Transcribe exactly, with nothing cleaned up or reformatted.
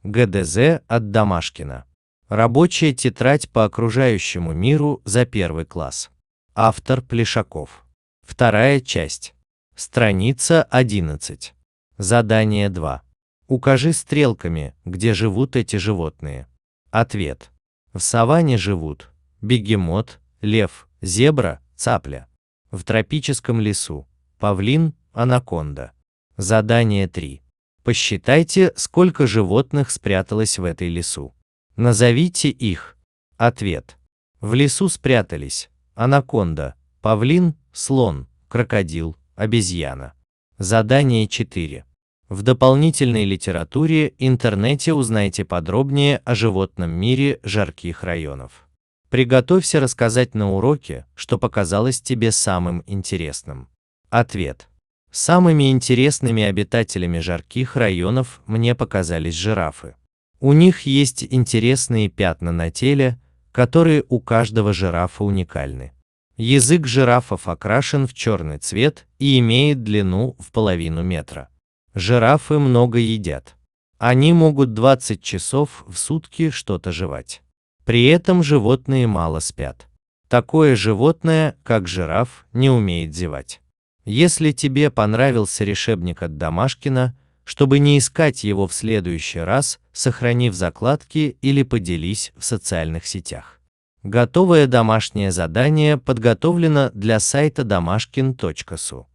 гэ дэ зэ от Домашкина. Рабочая тетрадь по окружающему миру за первый класс. Автор Плешаков. Вторая часть. Страница одиннадцать. Задание два. Укажи стрелками, где живут эти животные. Ответ. В саванне живут бегемот, лев, зебра, цапля. В тропическом лесу павлин, анаконда. Задание три. Посчитайте, сколько животных спряталось в этой лесу. Назовите их. Ответ. В лесу спрятались анаконда, павлин, слон, крокодил, обезьяна. Задание четыре. В дополнительной литературе интернете узнайте подробнее о животном мире жарких районов. Приготовься рассказать на уроке, что показалось тебе самым интересным. Ответ. Самыми интересными обитателями жарких районов мне показались жирафы. У них есть интересные пятна на теле, которые у каждого жирафа уникальны. Язык жирафов окрашен в черный цвет и имеет длину в половину метра. Жирафы много едят. Они могут двадцать часов в сутки что-то жевать. При этом животные мало спят. Такое животное, как жираф, не умеет зевать. Если тебе понравился решебник от Домашкина, чтобы не искать его в следующий раз, сохрани в закладке или поделись в социальных сетях. Готовое домашнее задание подготовлено для сайта домашкин точка су.